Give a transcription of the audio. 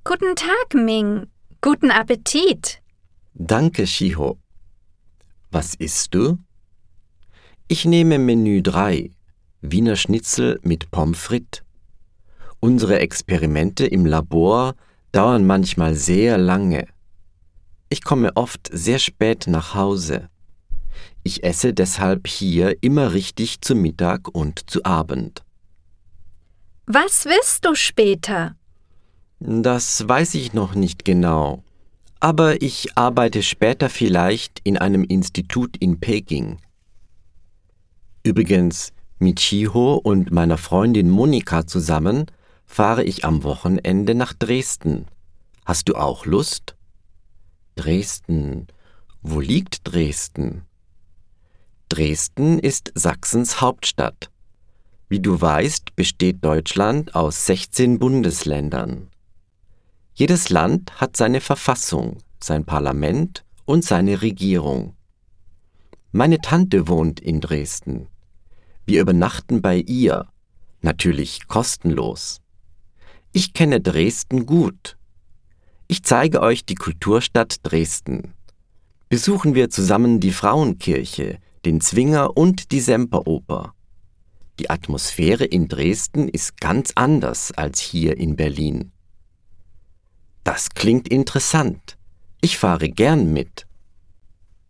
Guten Tag, Ming. Guten Appetit. Danke, Shiho. Was isst du? Ich nehme Menü 3, Wiener Schnitzel mit Pommes frites. Unsere Experimente im Labor dauern manchmal sehr lange. Ich komme oft sehr spät nach Hause. Ich esse deshalb hier immer richtig zu Mittag und zu Abend. Was willst du später? Das weiß ich noch nicht genau. Aber ich arbeite später vielleicht in einem Institut in Peking. Übrigens, mit Shiho und meiner Freundin Monika zusammen fahre ich am Wochenende nach Dresden. Hast du auch Lust? Dresden. Wo liegt Dresden? Dresden ist Sachsens Hauptstadt. Wie du weißt, besteht Deutschland aus 16 Bundesländern. Jedes Land hat seine Verfassung, sein Parlament und seine Regierung. Meine Tante wohnt in Dresden. Wir übernachten bei ihr, natürlich kostenlos. Ich kenne Dresden gut. Ich zeige euch die Kulturstadt Dresden. Besuchen wir zusammen die Frauenkirche, den Zwinger und die Semperoper. Die Atmosphäre in Dresden ist ganz anders als hier in Berlin. Das klingt interessant. Ich fahre gern mit.